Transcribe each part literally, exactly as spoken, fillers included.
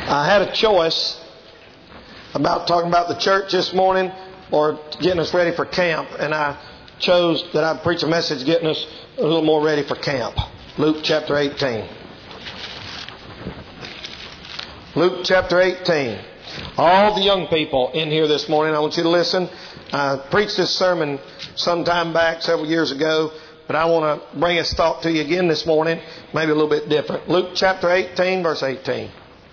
I had a choice about talking about the church this morning or getting us ready for camp, and I chose that I'd preach a message getting us a little more ready for camp. Luke chapter eighteen. Luke chapter eighteen. All the young people in here this morning, I want you to listen. I preached this sermon some time back, several years ago, but I want to bring this thought to you again this morning, maybe a little bit different. Luke chapter eighteen, verse eighteen.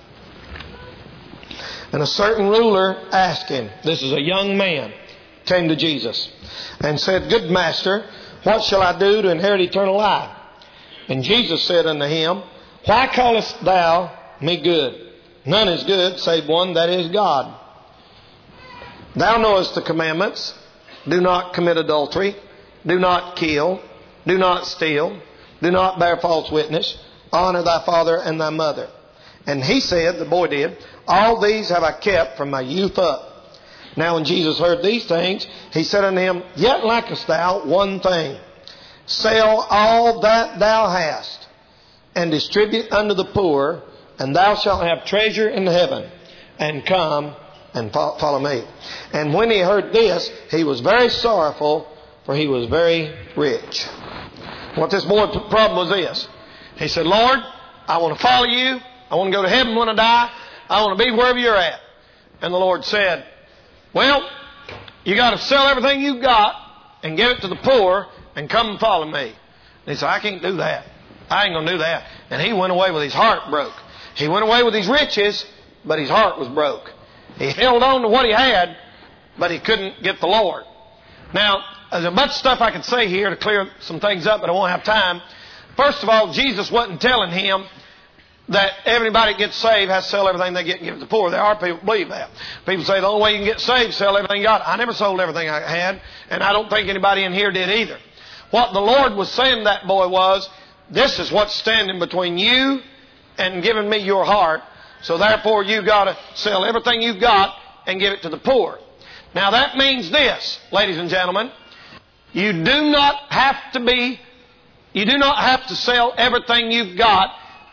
And a certain ruler asked him, this is a young man, came to Jesus and said, Good master, what shall I do to inherit eternal life? And Jesus said unto him, Why callest thou me good? None is good save one, that is God. Thou knowest the commandments. Do not commit adultery. Do not kill. Do not steal. Do not bear false witness. Honor thy father and thy mother. And he said, the boy did, All these have I kept from my youth up. Now when Jesus heard these things, he said unto him, Yet lackest thou one thing. Sell all that thou hast, and distribute unto the poor, and thou shalt have treasure in heaven. And come and follow me. And when he heard this, he was very sorrowful, for he was very rich. What this boy's problem was this. He said, Lord, I want to follow you. I want to go to heaven when I die. I want to be wherever you're at. And the Lord said, Well, you got to sell everything you've got and give it to the poor and come and follow me. And he said, I can't do that. I ain't going to do that. And he went away with his heart broke. He went away with his riches, but his heart was broke. He held on to what he had, but he couldn't get the Lord. Now, there's a bunch of stuff I could say here to clear some things up, but I won't have time. First of all, Jesus wasn't telling him that everybody that gets saved has to sell everything they get and give it to the poor. There are people who believe that. People say the only way you can get saved is sell everything you got. I never sold everything I had, and I don't think anybody in here did either. What the Lord was saying to that boy was, this is what's standing between you and giving me your heart, so therefore you've got to sell everything you've got and give it to the poor. Now that means this, ladies and gentlemen, you do not have to be, you do not have to sell everything you've got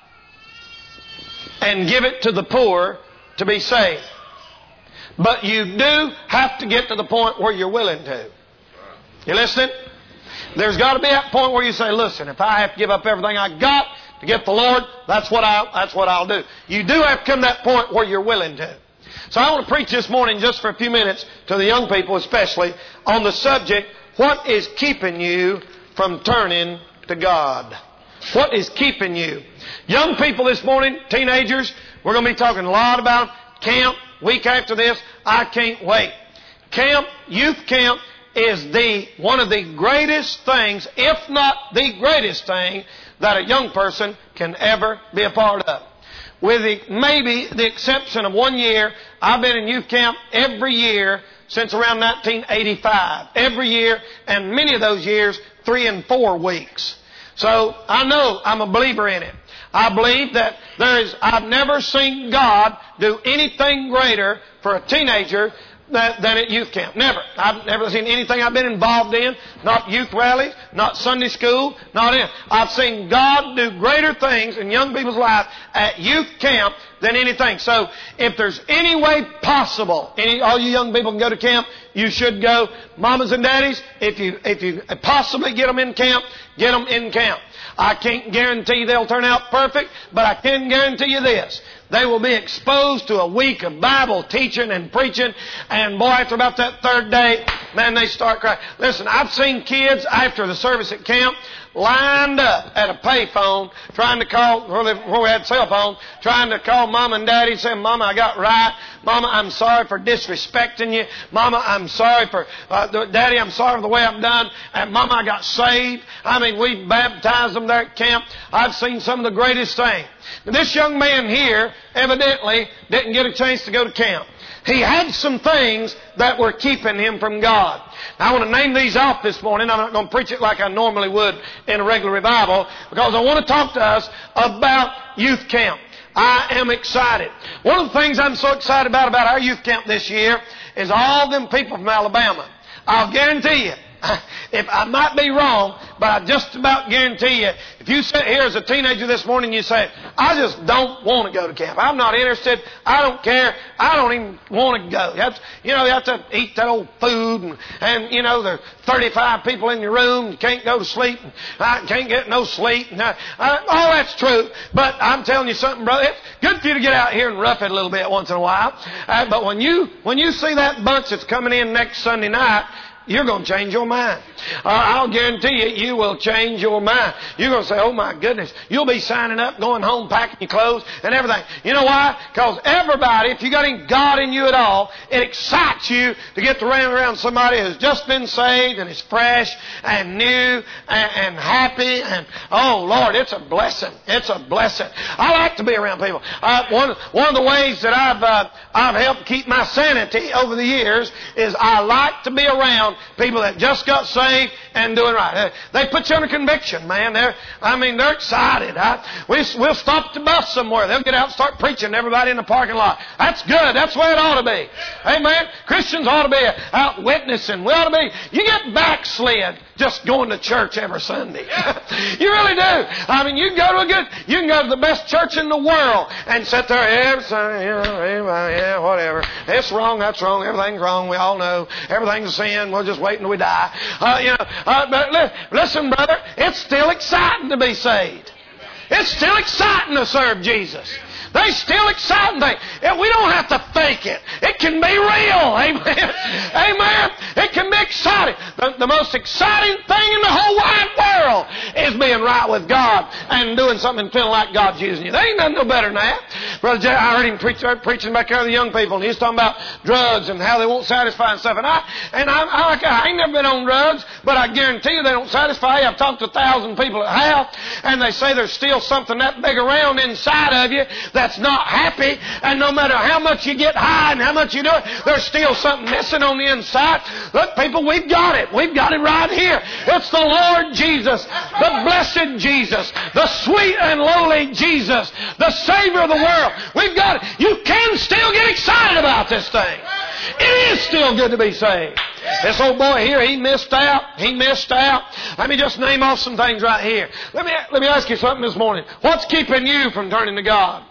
and give it to the poor to be saved. But you do have to get to the point where you're willing to. You listening? There's got to be that point where you say, listen, if I have to give up everything I got to get the Lord, that's what I that's what I'll do. You do have to come to that point where you're willing to. So I want to preach this morning just for a few minutes to the young people especially on the subject, what is keeping you from turning to God? What is keeping you? Young people this morning, teenagers, we're going to be talking a lot about camp. Week after this, I can't wait. Camp, youth camp, is the one of the greatest things, if not the greatest thing, that a young person can ever be a part of. With the, maybe the exception of one year, I've been in youth camp every year since around nineteen eighty-five. Every year, and many of those years, three and four weeks. So I know I'm a believer in it. I believe that there is, I've never seen God do anything greater for a teenager than, than at youth camp. Never. I've never seen anything I've been involved in. Not youth rallies, not Sunday school, not in. I've seen God do greater things in young people's lives at youth camp than anything. So if there's any way possible, any, all you young people can go to camp, you should go. Mamas and daddies, if you, if you possibly get them in camp, get them in camp. I can't guarantee they'll turn out perfect, but I can guarantee you this. They will be exposed to a week of Bible teaching and preaching, and boy, after about that third day, man, they start crying. Listen, I've seen kids after the service at camp lined up at a payphone trying to call, where we had cell phones, trying to call Mama and Daddy saying, Mama, I got right. Mama, I'm sorry for disrespecting you. Mama, I'm sorry for, uh, Daddy, I'm sorry for the way I've done. And Mama, I got saved. I mean, we baptized them there at camp. I've seen some of the greatest things. This young man here evidently didn't get a chance to go to camp. He had some things that were keeping him from God. Now, I want to name these off this morning. I'm not going to preach it like I normally would in a regular revival because I want to talk to us about youth camp. I am excited. One of the things I'm so excited about about our youth camp this year is all them people from Alabama. I'll guarantee you, if I might be wrong, but I just about guarantee you, if you sit here as a teenager this morning and you say, I just don't want to go to camp. I'm not interested. I don't care. I don't even want to go. You, have to, you know, you have to eat that old food and, and you know, there are thirty-five people in your room. You can't go to sleep. And I can't get no sleep. And I, I, all that's true. But I'm telling you something, brother. It's good for you to get out here and rough it a little bit once in a while. Uh, but when you, when you see that bunch that's coming in next Sunday night, you're going to change your mind. Uh, I'll guarantee you, you will change your mind. You're going to say, oh my goodness, you'll be signing up, going home, packing your clothes and everything. You know why? Because everybody, if you got any God in you at all, it excites you to get to run around somebody who's just been saved and is fresh and new and, and happy. And oh Lord, it's a blessing. It's a blessing. I like to be around people. Uh, one, one of the ways that I've, uh, I've helped keep my sanity over the years is I like to be around people that just got saved and doing right. They put you under conviction, man. They're, I mean, they're excited. I, we, we'll stop at the bus somewhere. They'll get out and start preaching to everybody in the parking lot. That's good. That's the way it ought to be. Amen. Christians ought to be out witnessing. We ought to be. You get backslid just going to church every Sunday. You really do. I mean, you can go to a good, you can go to the best church in the world and sit there every Sunday, you know, yeah, whatever. It's wrong. That's wrong. Everything's wrong. We all know. Everything's a sin. We'll just wait until we die. Uh, you know, uh, but li- listen, brother, it's still exciting to be saved. It's still exciting to serve Jesus. They still exciting things. We don't have to fake it. It can be real. Amen. Amen. It can be exciting. The, the most exciting thing in the whole wide world is being right with God and doing something and feeling like God's using you. There ain't nothing no better than that. Brother Jay, I heard him preach, preaching back there to the young people, and he was talking about drugs and how they won't satisfy and stuff. And I, and I, I, I ain't never been on drugs, but I guarantee you they don't satisfy you. I've talked to a thousand people that have, and they say there's still something that big around inside of you that's not happy, and no matter how much you get high and how much you do it, there's still something missing on the inside. Look, people, we've got it. We've got it right here. It's the Lord Jesus, the blessed Jesus, the sweet and lowly Jesus, the Savior of the world. We've got it. You can still get excited about this thing. It is still good to be saved. This old boy here, he missed out. He missed out. Let me just name off some things right here. Let me, let me ask you something this morning. What's keeping you from turning to God?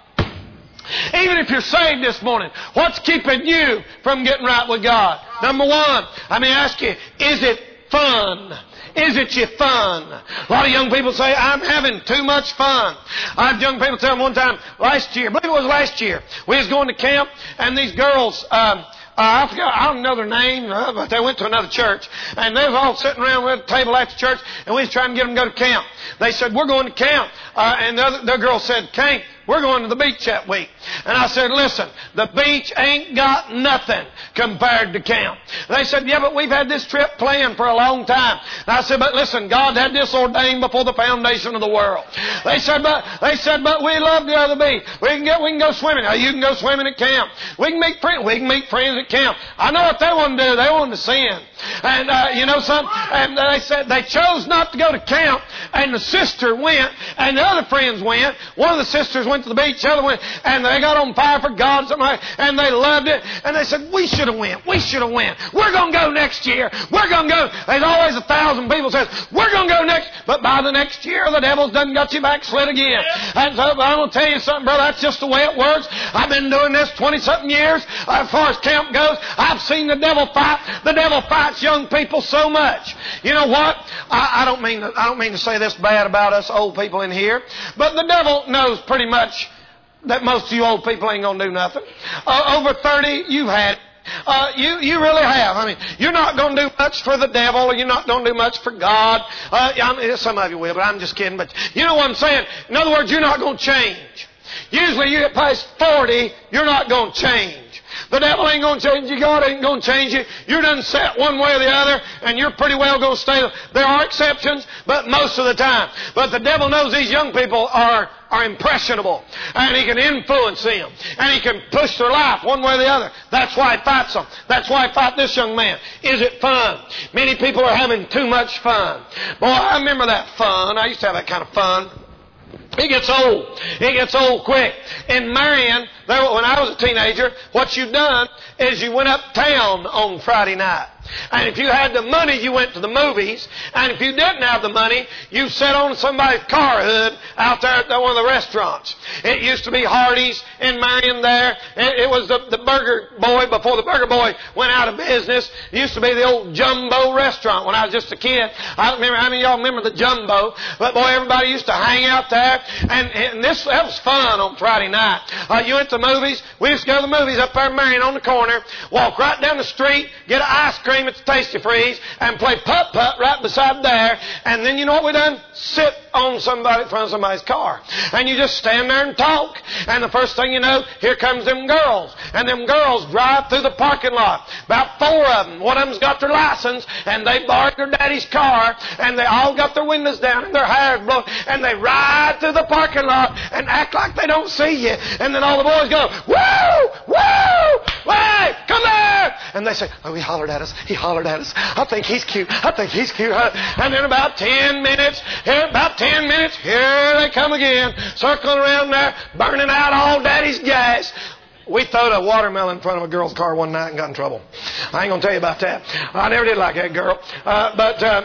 Even if you're saved this morning, what's keeping you from getting right with God? Number one, let me ask you, is it fun? Is it your fun? A lot of young people say, I'm having too much fun. I had young people tell me one time last year, I believe it was last year, we was going to camp, and these girls, um, Uh, I forgot, I don't know their name, uh, but they went to another church. And they was all sitting around at a table at the church, and we was trying to get them to go to camp. They said, we're going to camp. Uh, and the other the girl said, Can't, we're going to the beach that week. And I said, listen, the beach ain't got nothing compared to camp. They said, yeah, but we've had this trip planned for a long time. And I said, but listen, God had this ordained before the foundation of the world. They said, but they said, but we love to go to the beach. We can get, we can go swimming. Now, you can go swimming at camp. We can meet friends. We can meet friends at camp. I know what they want to do. They want to sin. And uh, you know something? And they said they chose not to go to camp. And the sister went, and the other friends went. One of the sisters went to the beach. The other went, and they got on fire for God, something like, and they loved it. And they said, we should have went. We should have went. We're going to go next year. We're going to go. There's always a thousand people says, we're going to go next. But by the next year, the devil's done got you backslid again. And so I'm going to tell you something, brother. That's just the way it works. I've been doing this twenty-something years. As far as camp goes, I've seen the devil fight. The devil fights young people so much. You know what? I, I don't mean to, I don't mean to say this bad about us old people in here, but the devil knows pretty much that most of you old people ain't going to do nothing. Uh, over thirty, you've had it. Uh, you, you really have. I mean, you're not going to do much for the devil, or you're not going to do much for God. Uh, I mean, some of you will, but I'm just kidding. But you know what I'm saying? In other words, you're not going to change. Usually you get past forty, you're not going to change. The devil ain't going to change you. God ain't going to change you. You're done set one way or the other, and you're pretty well going to stay. There are exceptions, but most of the time. But the devil knows these young people are, are impressionable, and he can influence them, and he can push their life one way or the other. That's why he fights them. That's why he fights this young man. Is it fun? Many people are having too much fun. Boy, I remember that fun. I used to have that kind of fun. It gets old. It gets old quick. In marrying, there, when I was a teenager, what you done is you went uptown on Friday night. And if you had the money, you went to the movies. And if you didn't have the money, you sat on somebody's car hood out there at one of the restaurants. It used to be Hardee's in Marion there. It, it was the, the Burger Boy before the Burger Boy went out of business. It used to be the old Jumbo restaurant when I was just a kid. I don't remember how many of y'all remember the Jumbo. But boy, everybody used to hang out there. And, and this that was fun on Friday night. Uh, you went to the movies. We used to go to the movies up there in Marion on the corner. Walk right down the street. Get an ice cream at the Tasty Freeze and play putt-putt right beside there. And then you know what we done? Sit on somebody in front of somebody's car. And you just stand there and talk. And the first thing you know, here comes them girls. And them girls drive through the parking lot. About four of them. One of them's got their license and they borrowed their daddy's car and they all got their windows down and their hair is blown. And they ride through the parking lot and act like they don't see you. And then all the boys go, woo! Woo! Hey! Come there! And they say, oh, he hollered at us. He hollered at us. I think he's cute. I think he's cute. And then about ten minutes, here, about ten minutes, here they come again, circling around there, burning out all daddy's gas. We throwed a watermelon in front of a girl's car one night and got in trouble. I ain't going to tell you about that. I never did like that girl. Uh, but... Uh,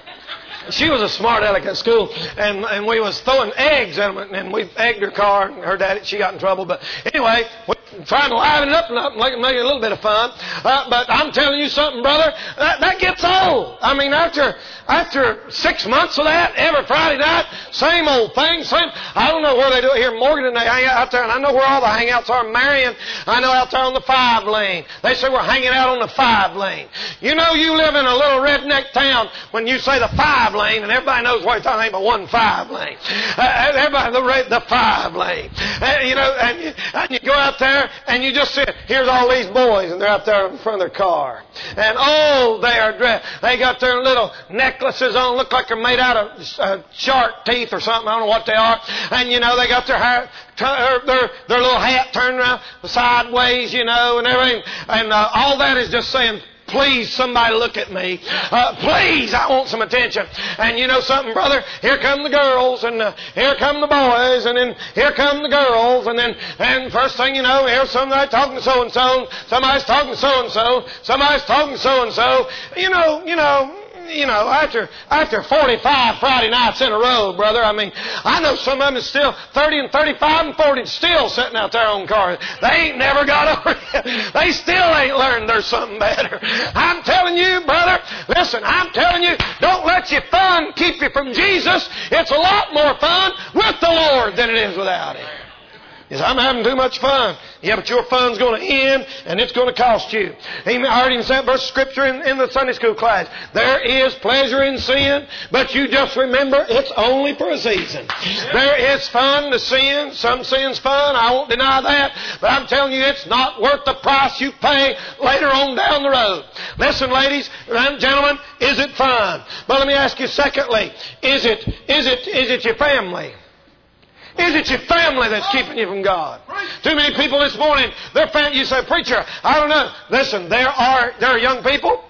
She was a smart aleck at school, and, and we was throwing eggs at them, and we egged her car, and her daddy, she got in trouble. But anyway, we're trying to liven it up and make it, make it a little bit of fun. Uh, but I'm telling you something, brother, that, that gets old. I mean, after after six months of that, every Friday night, same old thing, same. I don't know where they do it here in Morgan, and they hang out there, and I know where all the hangouts are in Marion. I know out there on the five lane. They say we're hanging out on the five lane. You know, you live in a little redneck town when you say the five lane, and everybody knows what you're talking about, one five lane. Uh, everybody, the, the five lane. Uh, you know, and you, and you go out there, and you just see, here's all these boys, and they're out there in front of their car. And oh, they are dressed. They got their little necklaces on, look like they're made out of uh, shark teeth or something. I don't know what they are. And, you know, they got their hair, their, their, their little hat turned around sideways, you know, and everything. And uh, all that is just saying, please, somebody look at me. Uh, please, I want some attention. And you know something, brother? Here come the girls, and uh, here come the boys, and then here come the girls, and then and first thing you know, here's somebody talking to so-and-so, somebody's talking to so-and-so, somebody's talking to so-and-so. You know, you know, you know, after after forty-five Friday nights in a row, brother, I mean, I know some of them is still thirty and thirty-five and forty still sitting out there on cars. They ain't never got over it. They still ain't learned there's something better. I'm telling you, brother, listen, I'm telling you, don't let your fun keep you from Jesus. It's a lot more fun with the Lord than it is without Him. Yes, I'm having too much fun. Yeah, but your fun's going to end, and it's going to cost you. I heard him say that verse of Scripture in, in the Sunday school class. There is pleasure in sin, but you just remember it's only for a season. There is fun to sin. Some sin's fun. I won't deny that. But I'm telling you, it's not worth the price you pay later on down the road. Listen, ladies and gentlemen, is it fun? But let me ask you secondly, is it, is it, is it your family? Is it your family that's keeping you from God? Too many people this morning, their family, you say, preacher, I don't know. Listen, there are, there are young people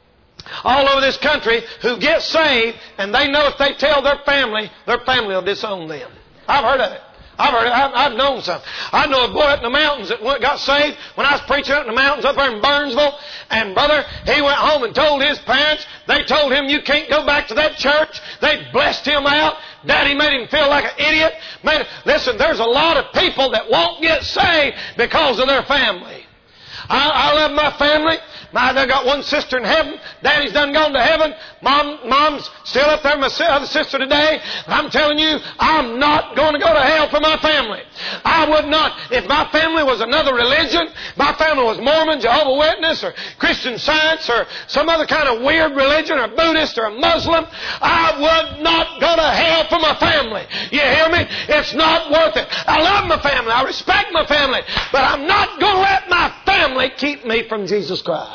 all over this country who get saved, and they know if they tell their family, their family will disown them. I've heard of it. I've heard it. I've, I've known some. I know a boy up in the mountains that went, got saved when I was preaching up in the mountains up there in Burnsville. And brother, he went home and told his parents. They told him, you can't go back to that church. They blessed him out. Daddy made him feel like an idiot. Made, listen, there's a lot of people that won't get saved because of their family. I, I love my family. My, I got one sister in heaven. Daddy's done gone to heaven. Mom, Mom's still up there, my other sister today. I'm telling you, I'm not going to go to hell for my family. I would not. If my family was another religion, my family was Mormon, Jehovah's Witness, or Christian Science, or some other kind of weird religion, or Buddhist, or a Muslim, I would not go to hell for my family. You hear me? It's not worth it. I love my family. I respect my family. But I'm not going to let my family keep me from Jesus Christ.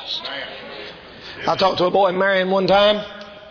I talked to a boy in Marion one time.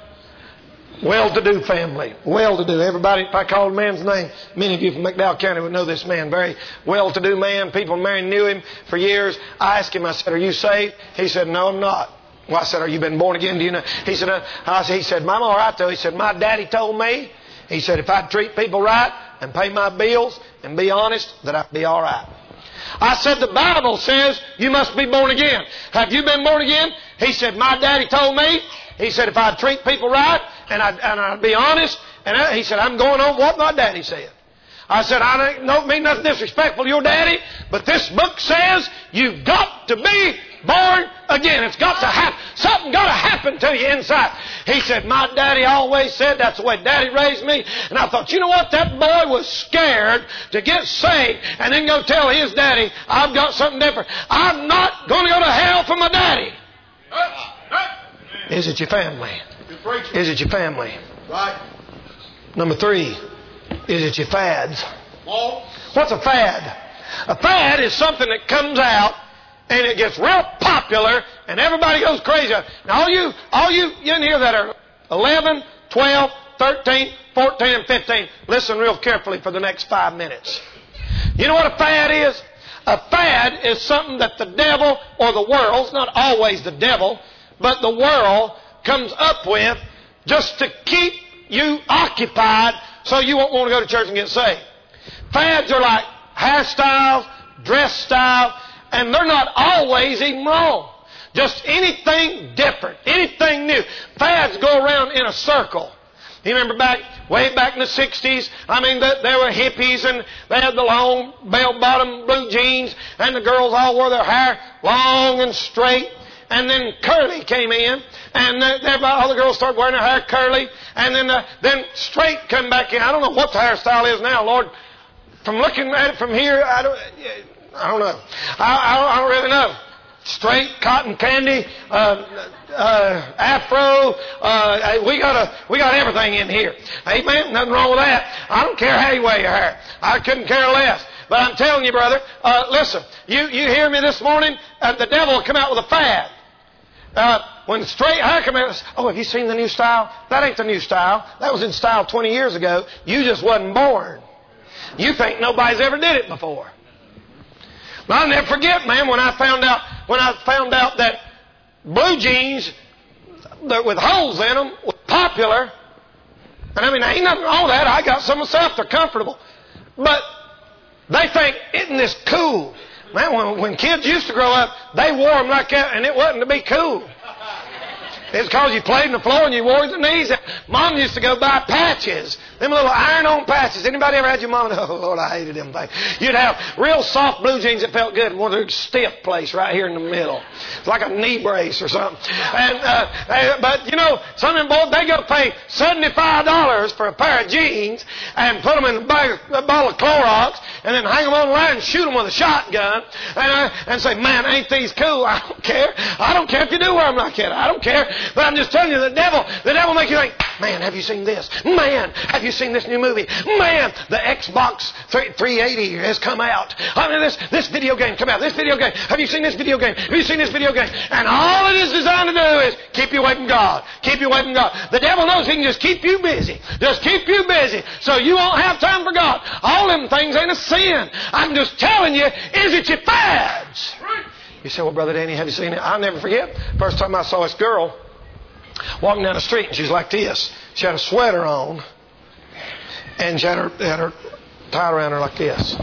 Well-to-do family. Well-to-do. Everybody, if I called a man's name, many of you from McDowell County would know this man. Very well-to-do man. People in Marion knew him for years. I asked him, I said, are you saved? He said, no, I'm not. Well, I said, are you been born again? Do you know? He said, uh, I said, he said, I'm all right though. He said, my daddy told me, he said, if I treat people right, and pay my bills and be honest, that I'd be all right. I said, the Bible says you must be born again. Have you been born again? He said, my daddy told me, he said, if I'd treat people right and I'd, and I'd be honest, and I, he said, I'm going on what my daddy said. I said, I don't mean nothing disrespectful to your daddy, but this book says you've got to be born again. It's got to happen. Something got to happen to you inside. He said, my daddy always said that's the way daddy raised me. And I thought, you know what? That boy was scared to get saved and then go tell his daddy, I've got something different. I'm not going to go to hell for my daddy. Is it your family? Is it your family? Right. Number three, is it your fads? What's a fad? A fad is something that comes out and it gets real popular and everybody goes crazy. Now all you, all you in here that are eleven, twelve, thirteen, fourteen, and fifteen, listen real carefully for the next five minutes. You know what a fad is? A fad is something that the devil or the world, it's not always the devil, but the world comes up with just to keep you occupied so you won't want to go to church and get saved. Fads are like hairstyles, dress style, and they're not always even wrong. Just anything different, anything new. Fads go around in a circle. You remember back, way back in the sixties, I mean, there were hippies and they had the long bell-bottom blue jeans and the girls all wore their hair long and straight. And then curly came in, and everybody, all the girls started wearing their hair curly, and then uh, then straight come back in. I don't know what the hairstyle is now, Lord. From looking at it from here, I don't, I don't know. I, I, don't, I don't really know. Straight, cotton candy, uh, uh, afro. Uh, we got a, we got everything in here. Amen. Nothing wrong with that. I don't care how you wear your hair. I couldn't care less. But I'm telling you, brother, uh, listen. You you hear me this morning? Uh, the devil will come out with a fad. Uh, when straight hair come out, oh, have you seen the new style? That ain't the new style. That was in style twenty years ago. You just wasn't born. You think nobody's ever did it before. But I'll never forget, man, when I found out when I found out that blue jeans that with holes in them was popular. And I mean, there ain't nothing wrong with that. I got some myself. They're comfortable. But they think, isn't this cool? Man, when, when kids used to grow up, they wore them like that, and it wasn't to be cool. It's because you played on the floor and you wore the knees. Mom used to go buy patches. Them little iron-on patches. Anybody ever had your mom? Oh, Lord, I hated them things. You'd have real soft blue jeans that felt good. One of stiff place right here in the middle. It's like a knee brace or something. And uh, But, you know, some of them boys, they go pay seventy-five dollars for a pair of jeans and put them in a, bag, a bottle of Clorox and then hang them on the line and shoot them with a shotgun and, uh, and say, man, ain't these cool? I don't care. I don't care if you do wear them like that. I don't care. But I'm just telling you, the devil, the devil makes you think, man, have you seen this? Man, have you seen this new movie? Man, the Xbox three eighty has come out. I mean, this, this video game come out. This video game. Have you seen this video game? Have you seen this video game? And all it is designed to do is keep you away from God. Keep you away from God. The devil knows he can just keep you busy. Just keep you busy so you won't have time for God. All them things ain't a sin. I'm just telling you, is it your fads? You say, well, Brother Danny, have you seen it? I'll never forget. First time I saw this girl walking down the street, and she's like this. She had a sweater on, and she had her, had her tied around her like this.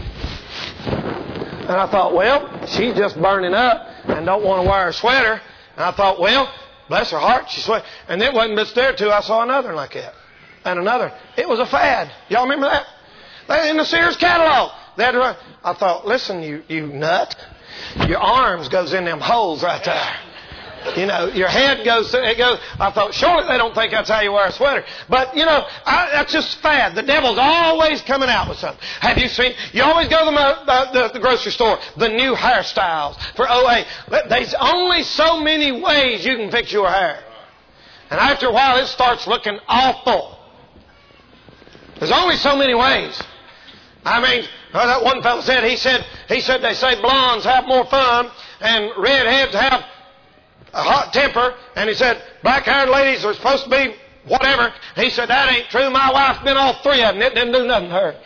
And I thought, well, she's just burning up and don't want to wear a sweater. And I thought, well, bless her heart, she sweat. And it wasn't but there too. I saw another like that, and another. It was a fad. Y'all remember that? They in the Sears catalog. They had to run. I thought, listen, you you nut. Your arms goes in them holes right there. You know, your head goes, it goes. I thought, surely they don't think that's how you wear a sweater. But, you know, I, that's just fad. The devil's always coming out with something. Have you seen, you always go to the, uh, the, the grocery store, the new hairstyles for O A. There's only so many ways you can fix your hair. And after a while, it starts looking awful. There's only so many ways. I mean, well, that one fellow said, he said, he said they say blondes have more fun and redheads have a hot temper. And he said, black-haired ladies are supposed to be whatever. He said, that ain't true. My wife's been all three of them. It didn't do nothing to her.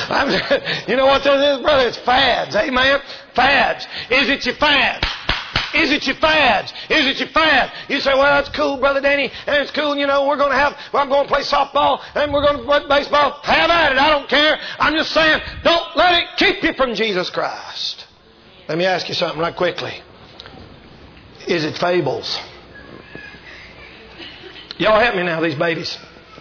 I'm, you know what this is, brother? It's fads. Amen? Fads. Is it your fad? Is it your fads? Is it your fad? You say, well, that's cool, Brother Danny, and it's cool, you know, we're going to have, well, I'm going to play softball, and we're going to play baseball. Have at it. I don't care. I'm just saying, don't let it keep you from Jesus Christ. Let me ask you something right quickly. Is it fables? Y'all help me now, these babies.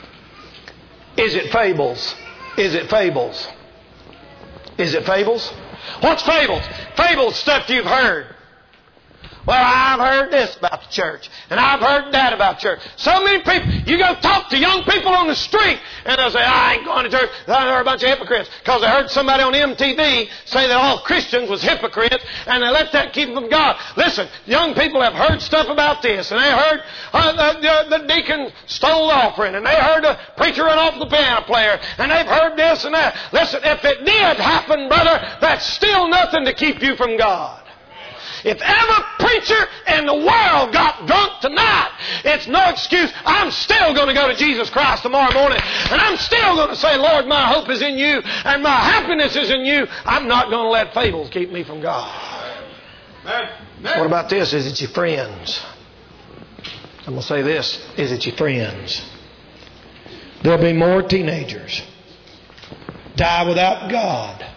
Is it fables? Is it fables? Is it fables? What's fables? Fables, stuff you've heard. Well, I've heard this about the church, and I've heard that about church. So many people, you go talk to young people on the street, and they'll say, I ain't going to church. They're a bunch of hypocrites. Because they heard somebody on M T V say that all Christians was hypocrites, and they let that keep them from God. Listen, young people have heard stuff about this, and they heard uh, the, the deacon stole the offering, and they heard the preacher run off the piano player, and they've heard this and that. Listen, if it did happen, brother, that's still nothing to keep you from God. If ever preacher in the world got drunk tonight, it's no excuse. I'm still going to go to Jesus Christ tomorrow morning, and I'm still going to say, Lord, my hope is in you, and my happiness is in you. I'm not going to let fables keep me from God. What about this? Is it your friends? I'm going to say this. Is it your friends? There'll be more teenagers die without God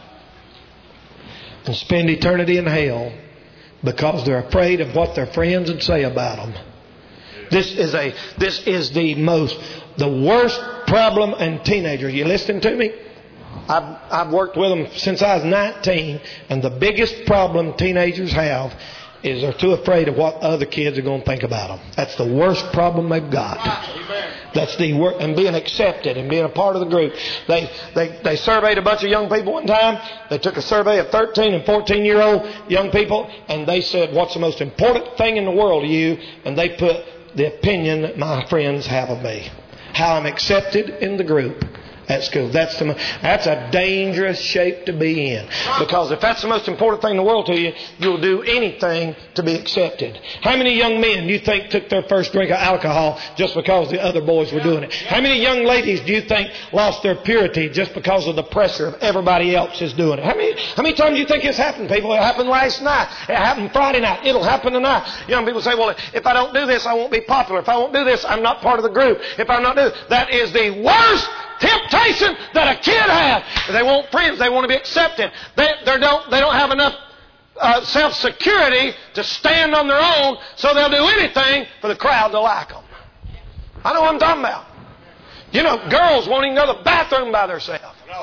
and spend eternity in hell because they're afraid of what their friends would say about them. This is a this is the most the worst problem in teenagers. You listening to me? I've I've worked with them since I was nineteen, and the biggest problem teenagers have is they're too afraid of what other kids are going to think about them. That's the worst problem they've got. That's the work, and being accepted and being a part of the group. They, they they surveyed a bunch of young people one time. They took a survey of thirteen and fourteen year old young people, and they said, what's the most important thing in the world to you? And they put the opinion that my friends have of me. How I'm accepted in the group at school. That's the that's a dangerous shape to be in. Because if that's the most important thing in the world to you, you'll do anything to be accepted. How many young men do you think took their first drink of alcohol just because the other boys were doing it? How many young ladies do you think lost their purity just because of the pressure of everybody else is doing it? How many how many times do you think it's happened, people? It happened last night. It happened Friday night. It'll happen tonight. Young people say, well, if I don't do this, I won't be popular. If I won't do this, I'm not part of the group. If I'm not doing that is the worst temptation that a kid has. They want friends. They want to be accepted. They, they don't. They don't have enough uh, self-security to stand on their own, so they'll do anything for the crowd to like them. I know what I'm talking about. You know, girls won't even go to the bathroom by themselves.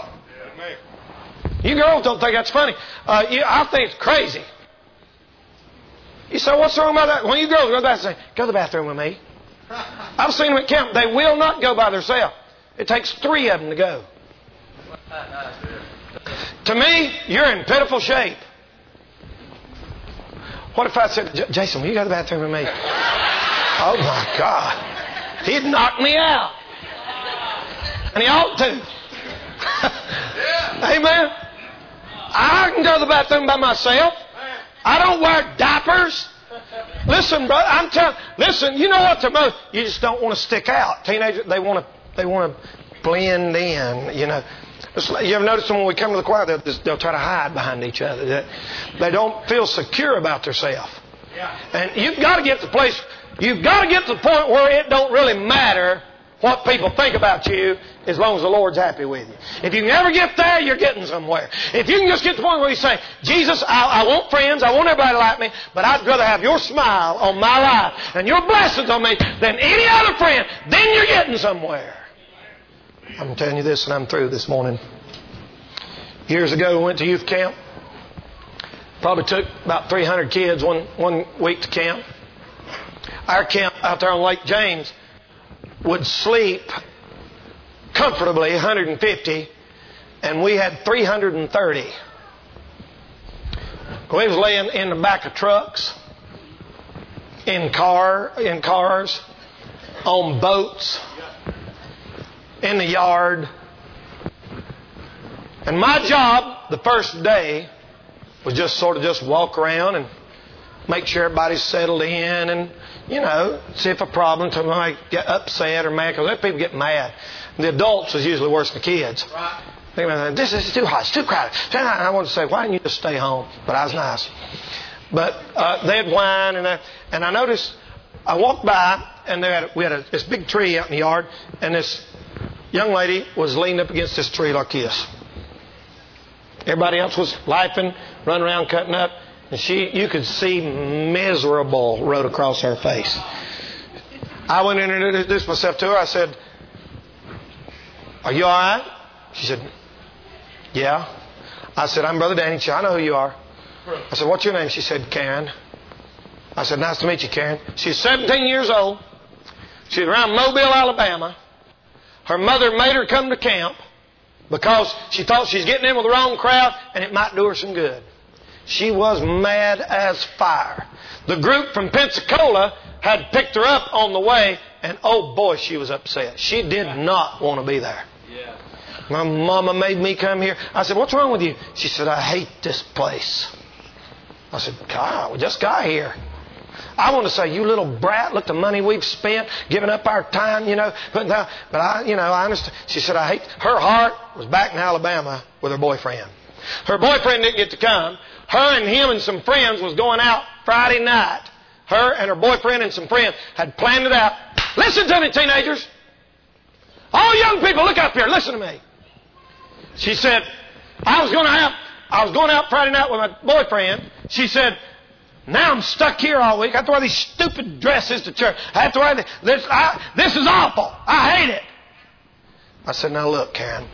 You girls don't think that's funny. Uh, you, I think it's crazy. You say, what's wrong about that? When you girls go to the bathroom, say, go to the bathroom with me. I've seen them at camp. They will not go by themselves. It takes three of them to go. To me, you're in pitiful shape. What if I said, Jason, will you go to the bathroom with me? Oh my God. He'd knock me out. And he ought to. Amen. I can go to the bathroom by myself. I don't wear diapers. Listen, brother, I'm telling listen, you know what the most you just don't want to stick out. Teenagers, they want to They want to blend in, you know. You ever notice when we come to the choir, they'll, just, they'll try to hide behind each other. They don't feel secure about themselves. Yeah. And you've got to get to the place, you've got to get to the point where it don't really matter what people think about you as long as the Lord's happy with you. If you can ever get there, you're getting somewhere. If you can just get to the point where you say, Jesus, I, I want friends, I want everybody to like me, but I'd rather have your smile on my life and your blessings on me than any other friend, then you're getting somewhere. I'm telling you this and I'm through this morning. Years ago, we went to youth camp. Probably took about three hundred kids one, one week to camp. Our camp out there on Lake James would sleep comfortably one hundred fifty, and we had three hundred thirty. We was laying in the back of trucks, in car, in cars, on boats, in the yard. And my job the first day was just sort of just walk around and make sure everybody's settled in and, you know, see if a problem, to might get upset or mad, because people get mad. The adults is usually worse than the kids. Right. This is too hot, it's too crowded. And I wanted to say, why didn't you just stay home? But I was nice. But uh, they had wine, and I, and I noticed, I walked by, and they had, we had a, this big tree out in the yard, and this young lady was leaning up against this tree like this. Everybody else was laughing, running around, cutting up, and she, you could see miserable rode across her face. I went in and introduced myself to her. I said, "Are you all right?" She said, "Yeah." I said, "I'm Brother Danny." She said, "I know who you are." I said, "What's your name?" She said, "Karen." I said, "Nice to meet you, Karen." She's seventeen years old. She's around Mobile, Alabama. Her mother made her come to camp because she thought she's getting in with the wrong crowd and it might do her some good. She was mad as fire. The group from Pensacola had picked her up on the way, and oh boy, she was upset. She did not want to be there. Yeah. My mama made me come here. I said, "What's wrong with you?" She said, "I hate this place." I said, "God, we just got here." I want to say, "You little brat, look the money we've spent, giving up our time, you know, putting down." But I, you know, I understand. She said, "I hate." Her heart was back in Alabama with her boyfriend. Her boyfriend didn't get to come. Her and him and some friends was going out Friday night. Her and her boyfriend and some friends had planned it out. Listen to me, teenagers. All young people, look up here. Listen to me. She said, I was going to have, I was going out Friday night with my boyfriend. She said, now I'm stuck here all week. I have to wear these stupid dresses to church. I have to wear this. This, I, this is awful. I hate it. I said, now look, Karen.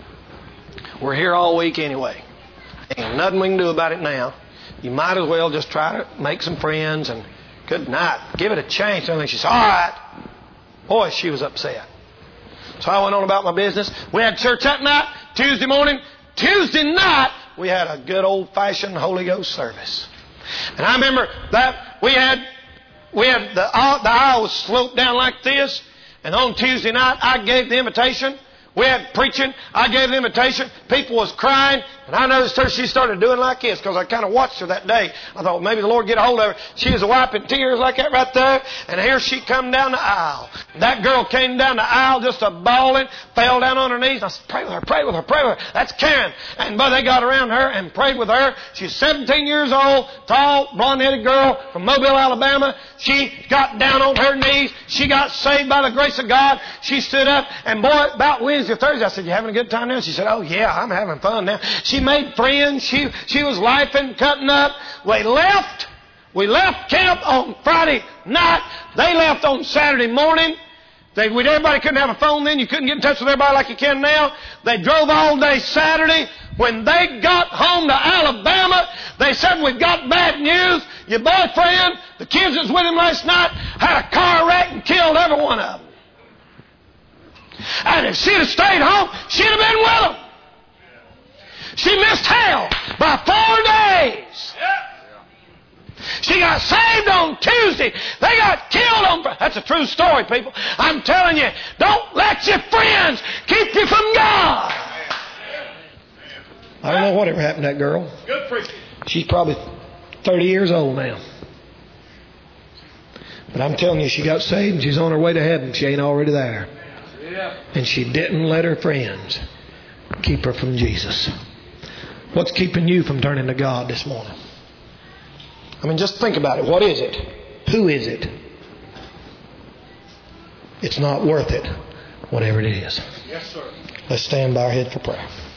We're here all week anyway. Ain't nothing we can do about it now. You might as well just try to make some friends and good night. Give it a chance. And she said, all right. Boy, she was upset. So I went on about my business. We had church that night, Tuesday morning. Tuesday night, we had a good old-fashioned Holy Ghost service. And I remember that we had, we had the, the aisle was sloped down like this. And on Tuesday night, I gave the invitation. We had preaching. I gave the invitation. People was crying. And I noticed her, she started doing like this because I kind of watched her that day. I thought maybe the Lord get a hold of her. She was wiping tears like that right there. And here she come down the aisle. That girl came down the aisle just a bawling, fell down on her knees. I said, pray with her, pray with her, pray with her. That's Karen. And boy, they got around her and prayed with her. She's seventeen years old, tall, blonde-headed girl from Mobile, Alabama. She got down on her knees. She got saved by the grace of God. She stood up. And boy, about Wednesday or Thursday, I said, you having a good time now? She said, oh yeah, I'm having fun now. She made friends. She, she was laughing, cutting up. We left. We left camp on Friday night. They left on Saturday morning. They, we, everybody couldn't have a phone then. You couldn't get in touch with everybody like you can now. They drove all day Saturday. When they got home to Alabama, they said, we've got bad news. Your boyfriend, the kids that was with him last night, had a car wreck and killed every one of them. And if she'd have stayed home, she'd have been with them. She missed hell by four days. She got saved on Tuesday. They got killed on Friday. That's a true story, people. I'm telling you, don't let your friends keep you from God. I don't know whatever happened to that girl. Good preaching. She's probably thirty years old now. But I'm telling you, she got saved and she's on her way to heaven. She ain't already there. Yeah. And she didn't let her friends keep her from Jesus. What's keeping you from turning to God this morning? I mean, just think about it. What is it? Who is it? It's not worth it, whatever it is. Yes, sir. Let's stand by our head for prayer.